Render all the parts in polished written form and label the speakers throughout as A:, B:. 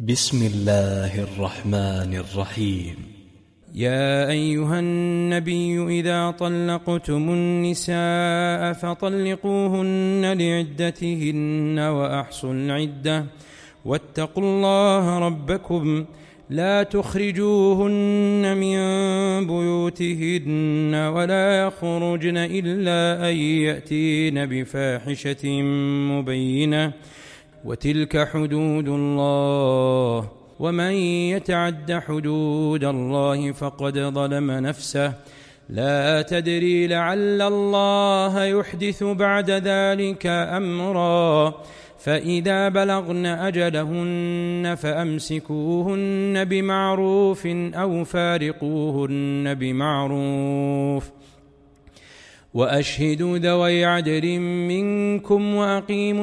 A: بسم الله الرحمن الرحيم.
B: يا أيها النبي إذا طلقتم النساء فطلقوهن لعدتهن وأحصوا العدة واتقوا الله ربكم لا تخرجوهن من بيوتهن ولا يخرجن إلا أن يأتين بفاحشة مبينة وتلك حدود الله ومن يتعد حدود الله فقد ظلم نفسه لا تدري لعل الله يحدث بعد ذلك أمرا فإذا بلغن أجلهن فأمسكوهن بمعروف أو فارقوهن بمعروف وأشهدوا ذوي عدل منكم وأقيموا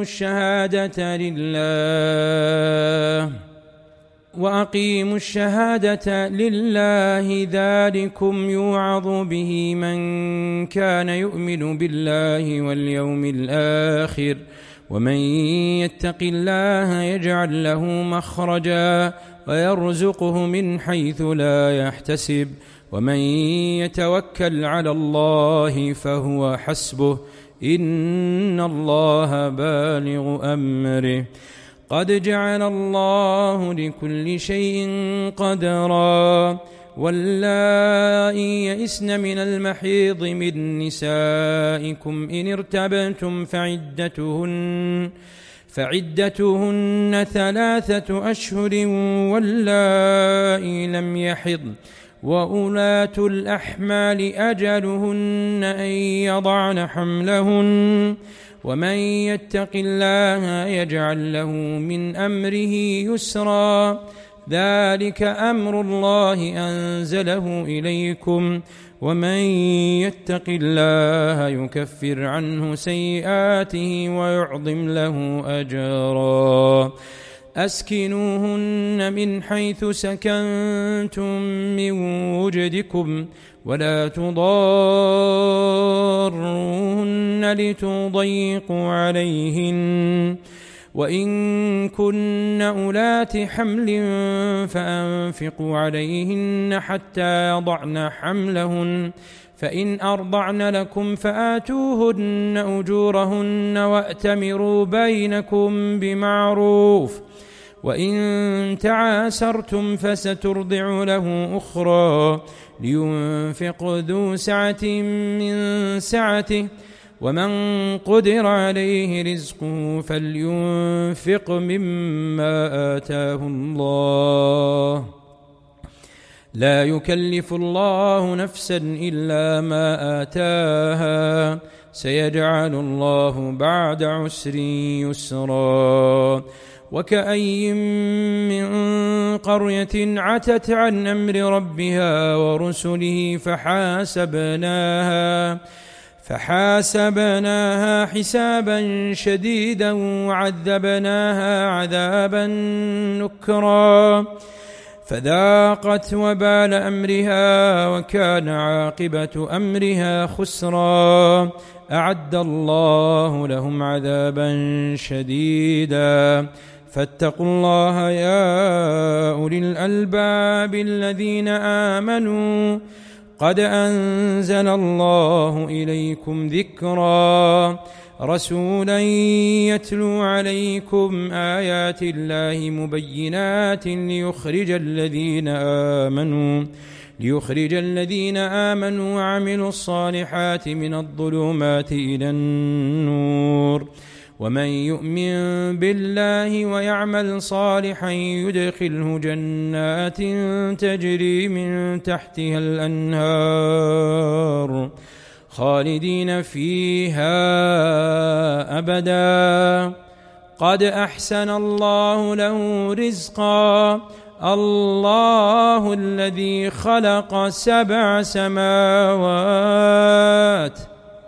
B: الشهادة لله ذلكم يوعظ به من كان يؤمن بالله واليوم الآخر ومن يتق الله يجعل له مخرجا ويرزقه من حيث لا يحتسب ومن يتوكل على الله فهو حسبه إن الله بالغ أمره قد جعل الله لكل شيء قدرا واللائي يئسن من المحيض من نسائكم إن ارتبتم فعدتهن 3 أشهر واللائي لم يحضن وأولاة الأحمال أجلهن أن يضعن حملهن ومن يتق الله يجعل له من أمره يسرا ذلك أمر الله أنزله إليكم ومن يتق الله يكفر عنه سيئاته ويعظم له أجرا أسكنوهن من حيث سكنتم من وجدكم ولا تضاروهن لتضيقوا عليهن وإن كن أولات حمل فأنفقوا عليهن حتى يضعن حملهن فإن أرضعن لكم فآتوهن أجورهن وأتمروا بينكم بمعروف وإن تعاسرتم فسترضع له أخرى لينفق ذو سعة من سعته ومن قدر عليه رزقه فلينفق مما آتاه الله لا يكلف الله نفسا إلا ما آتاها سيجعل الله بعد عسر يسرا وكأي من قرية عتت عن أمر ربها ورسله فحاسبناها حسابا شديدا وعذبناها عذابا نكرا فذاقت وبال أمرها وكان عاقبة أمرها خسرا أعد الله لهم عذابا شديدا فاتقوا الله يا أولي الألباب الذين آمنوا قد أنزل الله إليكم ذكرا رسولا يتلو عليكم آيات الله مبينات ليخرج الذين آمنوا وعملوا الصالحات من الظلمات إلى النور ومن يؤمن بالله ويعمل صالحا يدخله جنات تجري من تحتها الأنهار خالدين فيها أبدا قد أحسن الله له رزقا الله الذي خلق 7 سماوات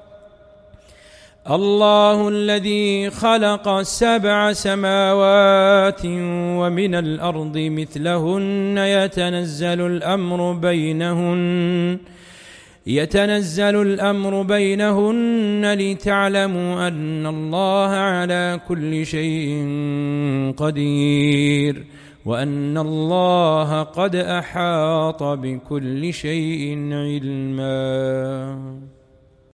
B: ومن الأرض مثلهن يتنزل الأمر بينهن لتعلموا أن الله على كل شيء قدير وأن الله قد أحاط بكل شيء علما.